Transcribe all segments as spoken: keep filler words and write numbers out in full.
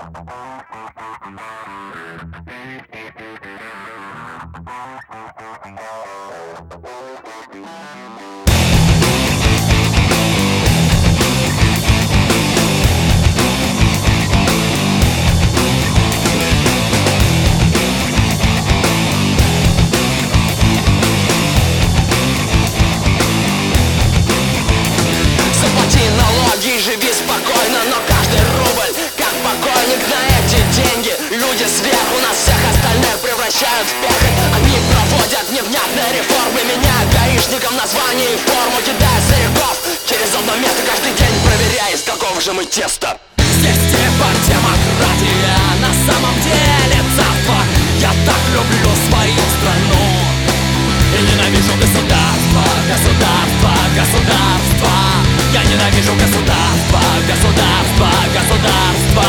Живи спокойно, но каждый рубль как покойник. На эти деньги люди сверху нас всех остальных превращают в пехоть. Они проводят невнятные реформы, меняют гаишникам название и форму, кидая стариков через одно место каждый день, проверяя, из какого же мы теста. Здесь типа демократия, на самом деле царство. Я так люблю свою страну и ненавижу государство, государство, государство. Я ненавижу государство, государство, государство.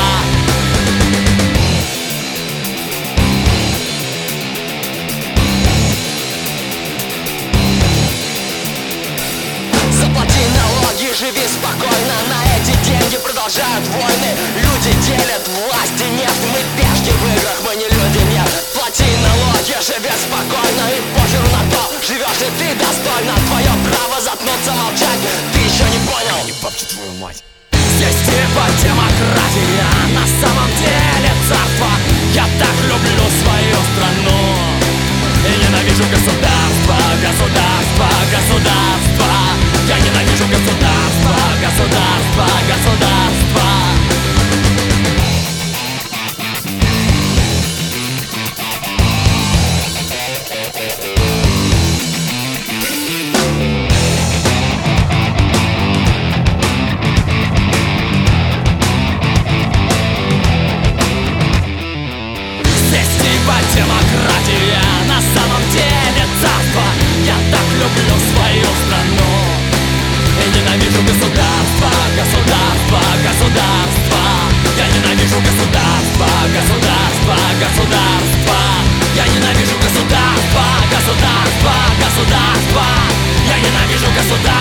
Заплати налоги, живи спокойно. На эти деньги продолжают войны. Люди делят власть и нефть. Мы пешки в играх, мы не люди, нет. Плати налоги, живи спокойно. И похеру на то, живешь ли ты достойно. Твое право заткнуться, молчать. Ты еще не понял? Не бабки твою мать. Здесь типа демократия, на самом деле царство. Я так люблю свою страну и ненавижу государство, государство, государство. Я ненавижу государство, государство, государство. Демократия, на самом деле царство. Я так люблю свою страну и ненавижу государство, государство, государство. Я ненавижу государство, государство, государство. Я ненавижу государство, государство, государство. Я ненавижу государство.